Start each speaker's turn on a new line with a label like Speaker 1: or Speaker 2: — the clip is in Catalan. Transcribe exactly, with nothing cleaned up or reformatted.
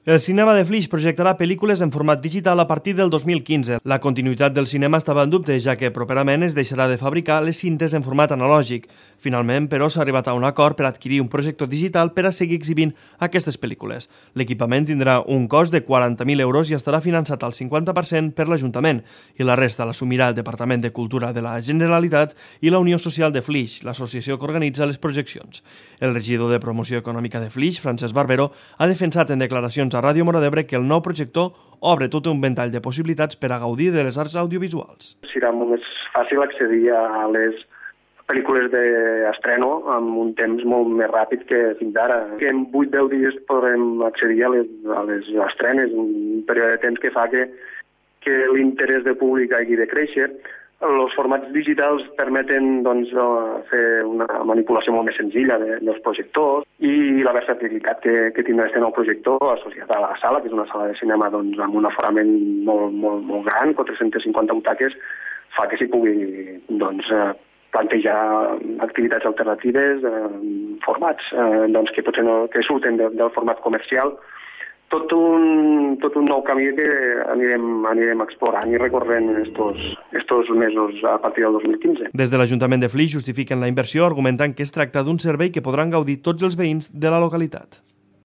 Speaker 1: El cinema de Flix projectarà pel·lícules en format digital a partir del dos mil quinze. La continuïtat del cinema estava en dubte, ja que properament es deixarà de fabricar les cintes en format analògic. Finalment, però, s'ha arribat a un acord per adquirir un projector digital per a seguir exhibint aquestes pel·lícules. L'equipament tindrà un cost de quaranta mil euros i estarà finançat al cinquanta per cent per l'Ajuntament, i la resta l'assumirà el Departament de Cultura de la Generalitat i la Unió Social de Flix, l'associació que organitza les projeccions. El regidor de Promoció Econòmica de Flix, Francesc Barbero, ha defensat en declaracions a Ràdio Móra d'Ebre que el nou projector obre tot un ventall de possibilitats per a gaudir de les arts audiovisuals.
Speaker 2: Serà molt més fàcil accedir a les pel·lícules d'estreno amb un temps molt més ràpid que fins ara. Que en vuit a deu dies podrem accedir a les, a les estrenes, un període de temps que fa que, que l'interès del públic hagi de créixer. Els formats digitals permeten doncs, fer una manipulació molt més senzilla de, dels projectors i la versatilitat que, que tindrà aquest nou projector associat a la sala, que és una sala de cinema doncs, amb un aforament molt, molt, molt gran, quatre-centes cinquanta butaques, fa que s'hi pugui doncs, plantejar activitats alternatives, formats eh, doncs, que potser no, que surten de, del format comercial. Tot un, tot un nou camí que anirem, anirem explorant i recorrent estos, estos mesos a partir del dos mil quinze.
Speaker 1: Des de l'Ajuntament de Flix justifiquen la inversió argumentant que es tracta d'un servei que podran gaudir tots els veïns de la localitat.